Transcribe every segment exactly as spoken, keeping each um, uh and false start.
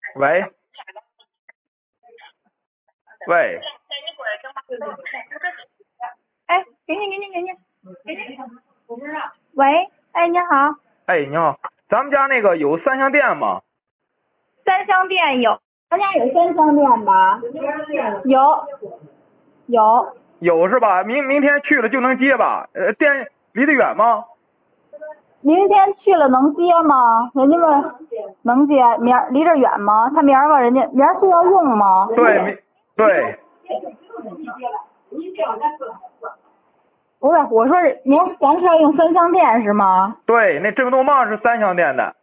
喂喂， 哎，给你给你给你给你，喂，哎，你好， 哎，你好，咱们家那个有三香店吗？ 三香店有，咱家有三香店吧？有，有， 有是吧？明明天去了就能接吧？呃，店离得远吗？ 明天去了能接吗？人家问能接，明儿离这远吗？他明儿问人家明儿需要用吗？ 对，明对， 不是，我说是明儿咱是要用三香店是吗？ 对，那郑东旺是三香店的。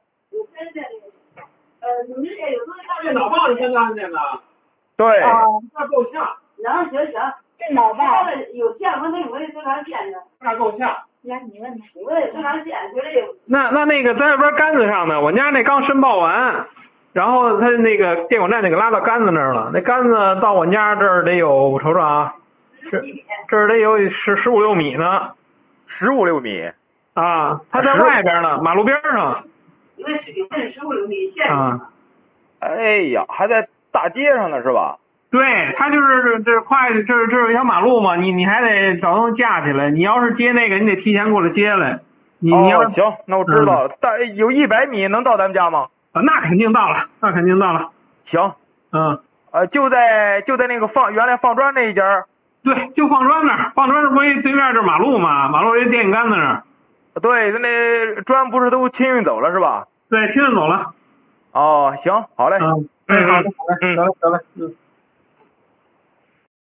电脑棒你现在见呢？ 对， 哦， 那够呛， 然后行行， 电脑吧。 有线和那我得多长线呢？ 那够呛。 来，你问他。 我得多长线，觉得有。 那那那个在那边杆子上呢，我家那刚申报完，然后他那个电管站那个拉到杆子那儿了，那杆子到我家这儿得有，我瞅瞅啊，这这儿得有十十五六米呢。 十五六米。 啊，他在外边呢，马路边上。 因为是有人十五六米线。 啊， 哎呀，还在大街上呢是吧？ 对，他就是这快，这这这有一条马路嘛，你你还得找东西架起来。你要是接那个，你得提前过来接来。你你要哦，行，那我知道了。大有一百米能到咱们家吗？ 啊，那肯定到了，那肯定到了。 行， 嗯， 呃，就在就在那个放原来放砖那一家。 对，就放砖那儿，放砖那不一对面就是马路嘛，马路一电线杆子那儿。 对，那砖不是都清运走了是吧？ 对，清运走了。 哦，行，好嘞。 嗯，哎，好的好的， 嗯得嘞得嘞，嗯。